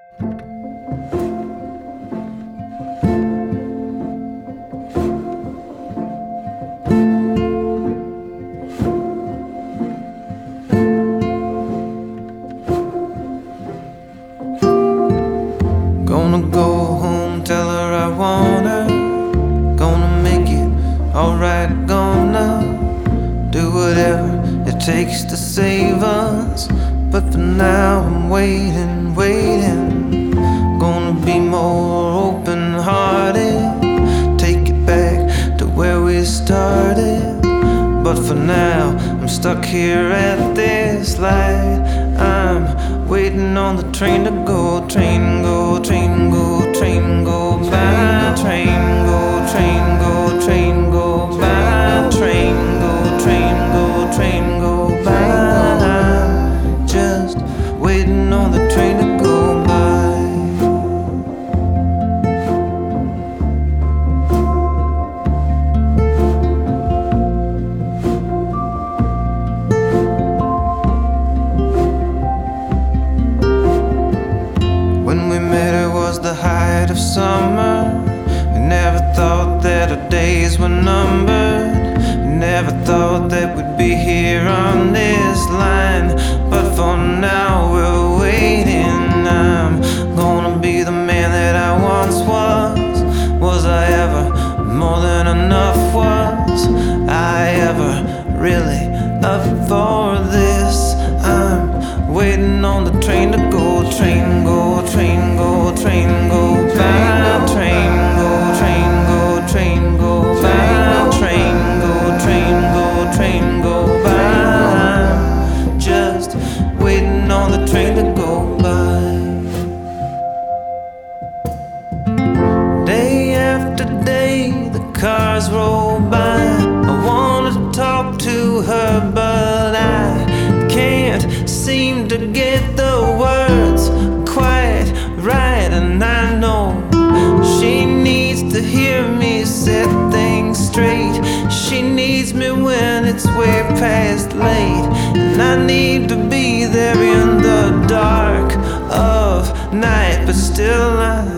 Gonna go home, tell her I want her. Gonna make it alright, gonna do whatever it takes to save us. But for now I'm waiting, waiting. Gonna be more open-hearted, take it back to where we started. But for now I'm stuck here at this light. I'm waiting on the train to go. Train go, train go, train go by. Train go, train go, train go by. Train go, train go, train go by. I'm just waiting on the train to go by. When we met it was the height of summer. We never thought that our days were numbered. We never thought that we'd be here on this line. But for now we're waiting. I'm gonna be the man that I once was. Was I ever more than enough? Was I ever really up for this? I'm waiting on the train to go. Train go, train go, train go by. Train go, train go, train go by. Train go, train go, train go by. I'm just waiting on the train to go by. Day after day the cars roll by. I wanna talk to her but I can't seem to get the words quite right. And I know she needs to hear me set things straight. She needs me when it's way past late. And I need to be there in the dark of night. But still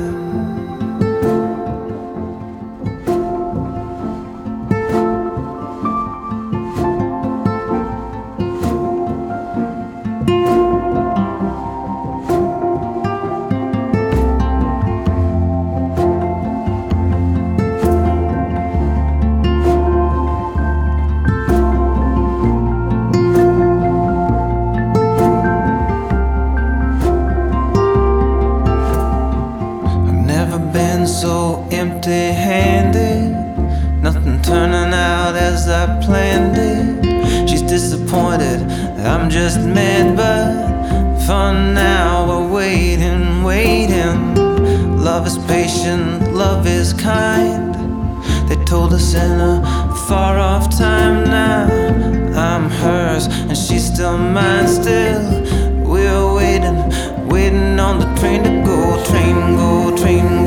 so empty-handed, nothing turning out as I planned it. She's disappointed, I'm just mad, but for now we're waiting, waiting. Love is patient, love is kind. They told us in a far-off time. Now I'm hers and she's still mine. Still we're waiting, waiting on the train to go. Train go, train go.